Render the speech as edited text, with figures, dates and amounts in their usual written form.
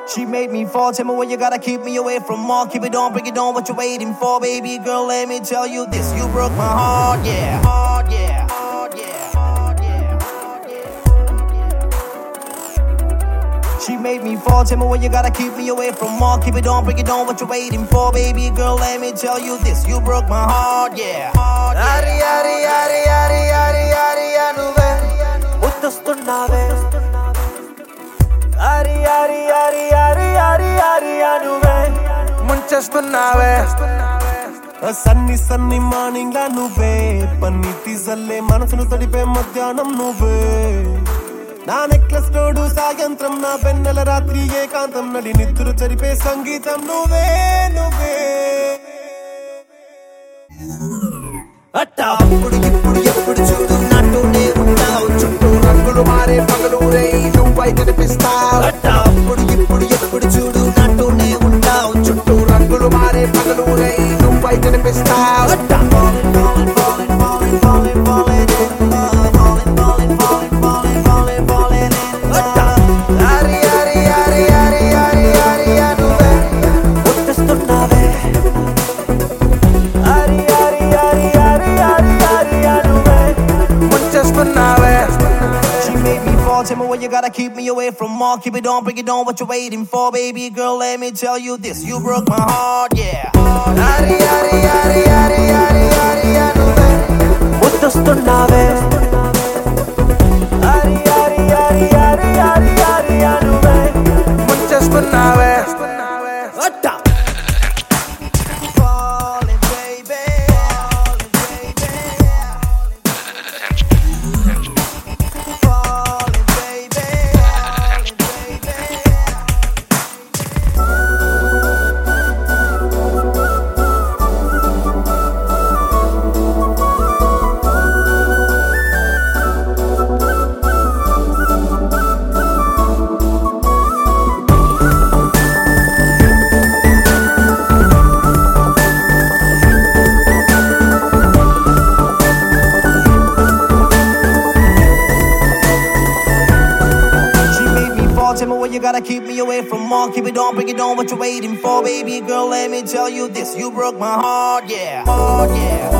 She made me fall, tell me what you gotta keep me away from more. Keep it on, bring it on, what you waiting for, baby girl, let me tell you this. You broke my heart, yeah. Heart, yeah. Heart, yeah. Heart, yeah. She made me fall, tell me what you gotta keep me away from more. Keep it on, bring it on, what you waiting for, baby girl, let me tell you this. You broke my heart, yeah. Heart, yeah. Ari ari ari ari ari ari anuve muttastunnave Ari ari ari ari ari ari anuve munchestunnave సన్ని సన్ని morning లా నువ్వే పన్నీటి జల్లే మనసును తడిపే మధ్యాహ్నం నువ్వే నా నెక్లెస్ తోడు సాయంత్రం నా వెన్నెల రాత్రి ఏకాంతం నడి నిద్ర చరిపే సంగీతం నువ్వే నువ్వే అప్పుడు ఇప్పుడు ఎప్పుడు చూడు నాతోనే ఉంటావు చుట్టూ రంగులు మారే పగలు రే నువ్వై కనిపిస్తావు అప్పుడు ఇప్పుడు ఎప్పుడు చూడు నాతోనే ఉంటావు చుట్టూ రంగులు మారే పగలు రే నువ్వై కనిపిస్తావు Ari ari ari ari ari ari anuve ముట్టేస్తున్నావే Ari ari ari ari ari ari anuve munchestunnave She made me fall, tell me what you gotta keep me away from more. Keep it on, bring it on, what you waiting for, baby girl, let me tell you this. You broke my heart, yeah. Ari ari ari ari ari ari anuve ముట్టేస్తున్నావే Ari ari ari ari ari ari anuve munchestunnave Falling, baby. Falling, baby. Falling, baby. Falling, baby. She made me fall, tell me what you gotta keep me away from more. Keep it on, bring it on, what you waiting for, baby girl, let me tell you this. You broke my heart, yeah. Heart, yeah.